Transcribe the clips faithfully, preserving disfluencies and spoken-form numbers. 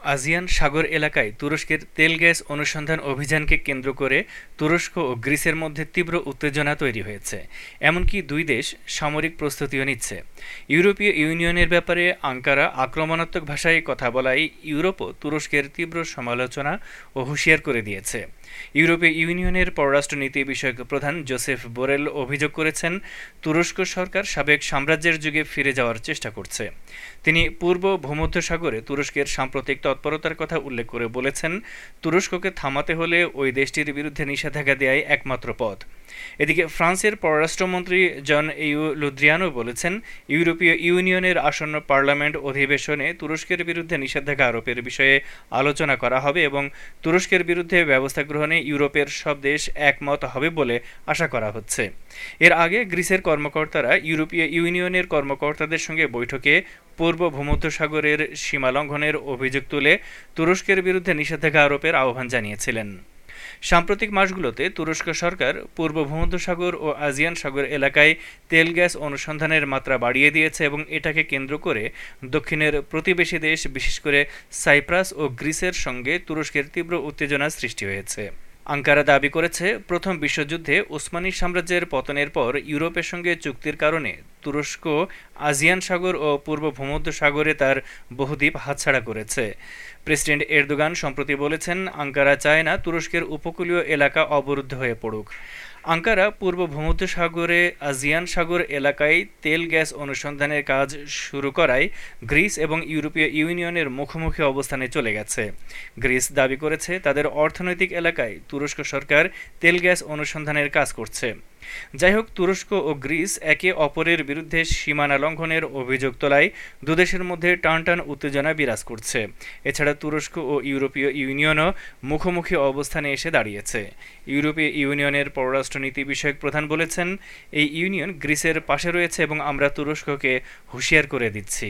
আজিয়ান সাগর এলাকায় তুরস্কের তেল গ্যাস অনুসন্ধান অভিযানকে কেন্দ্র করে তুরস্ক ও গ্রিসের মধ্যে তীব্র উত্তেজনা তৈরি হয়েছে। এমনকি দুই দেশ সামরিক প্রস্তুতিও নিচ্ছে। ইউরোপীয় ইউনিয়নের ব্যাপারে আঙ্কারা আক্রমণাত্মক ভাষায় কথা বলায় ইউরোপও তুরস্কের তীব্র সমালোচনা ও হুঁশিয়ার করে দিয়েছে। ইউরোপীয় ইউনিয়নের পররাষ্ট্রনীতি বিষয়ক প্রধান জোসেফ বোরেল অভিযোগ করেছেন, তুরস্ক সরকার সাবেক সাম্রাজ্যের যুগে ফিরে যাওয়ার চেষ্টা করছে। তিনি পূর্ব ভূমধ্যসাগরে তুরস্কের সাম্প্রতিক তৎপরতার কথা উল্লেখ করে বলেছেন, তুরস্ককে থামাতে হলে ওই দেশটির বিরুদ্ধে নিষেধাজ্ঞা দেয়াই একমাত্র পথ। এদিকে ফ্রান্সের পররাষ্ট্রমন্ত্রী জন ইউ লুদ্রিয়ানো বলেছেন, ইউরোপীয় ইউনিয়নের আসন্ন পার্লামেন্ট অধিবেশনে তুরস্কের বিরুদ্ধে নিষেধাজ্ঞা আরোপের বিষয়ে আলোচনা করা হবে এবং তুরস্কের বিরুদ্ধে ব্যবস্থা গ্রহণে ইউরোপের সব দেশ একমত হবে বলে আশা করা হচ্ছে। এর আগে গ্রিসের কর্মকর্তারা ইউরোপীয় ইউনিয়নের কর্মকর্তাদের সঙ্গে বৈঠকে পূর্ব ভূমধ্যসাগরের সীমা লঙ্ঘনের অভিযোগ তুলে তুরস্কের বিরুদ্ধে নিষেধাজ্ঞা আরোপের আহ্বান জানিয়েছিলেন। সাম্প্রতিক মাসগুলোতে তুরস্ক সরকার পূর্ব ভূমধ্যসাগর ও আজিয়ান সাগর এলাকায় তেল গ্যাস অনুসন্ধানের মাত্রা বাড়িয়ে দিয়েছে এবং এটাকে কেন্দ্র করে দক্ষিণের প্রতিবেশী দেশ বিশেষ করে সাইপ্রাস ও গ্রিসের সঙ্গে তুরস্কের তীব্র উত্তেজনা সৃষ্টি হয়েছে। আঙ্কারা দাবি করেছে, প্রথম বিশ্বযুদ্ধে ওসমানী সাম্রাজ্যের পতনের পর ইউরোপের সঙ্গে চুক্তির কারণে তুরস্ক আজিয়ান সাগর ও পূর্ব ভূমধ্যসাগরে তার বহুদ্বীপ হাতছাড়া করেছে। প্রেসিডেন্ট এরদোগান সম্প্রতি বলেছেন, আঙ্কারা চায় না তুরস্কের উপকূলীয় এলাকা অবরুদ্ধ হয়ে পড়ুক। আঙ্কারা পূর্ব ভূমধ্যসাগরে আজিয়ান সাগর এলাকায় তেল গ্যাস অনুসন্ধানের কাজ শুরু করায় গ্রিস এবং ইউরোপীয় ইউনিয়নের মুখোমুখি অবস্থানে চলে গেছে। গ্রিস দাবি করেছে, তাদের অর্থনৈতিক এলাকায় তুরস্ক সরকার তেল গ্যাস অনুসন্ধানের কাজ করছে। যাই হোক, তুরস্ক ও গ্রিস একে অপরের বিরুদ্ধে সীমানা লঙ্ঘনের অভিযোগ তোলায় দুদেশের মধ্যে টানটান উত্তেজনা বিরাজ করছে। এছাড়া তুরস্ক ও ইউরোপীয় ইউনিয়নও মুখোমুখি অবস্থানে এসে দাঁড়িয়েছে। ইউরোপীয় ইউনিয়নের পররাষ্ট্রনীতি বিষয়ক প্রধান বলেছেন, এই ইউনিয়ন গ্রিসের পাশে রয়েছে এবং আমরা তুরস্ককে হুঁশিয়ার করে দিচ্ছি।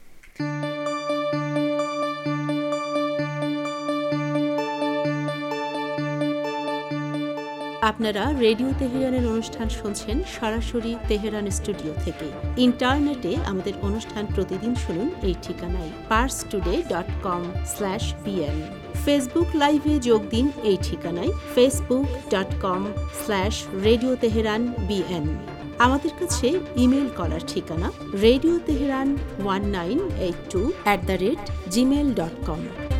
আপনারা রেডিও তেহরানের অনুষ্ঠান শুনছেন সরাসরি তেহরান স্টুডিও থেকে। ইন্টারনেটে আমাদের অনুষ্ঠান প্রতিদিন শুনুন এই ঠিকানায় Pars today dot com slash BN. Facebook লাইভে যোগ দিন এই ঠিকানায় Facebook dot com slash radio Tehran BN. আমাদের কাছে ইমেল করার ঠিকানা radio Tehran one nine eight two at the rate Gmail dot com.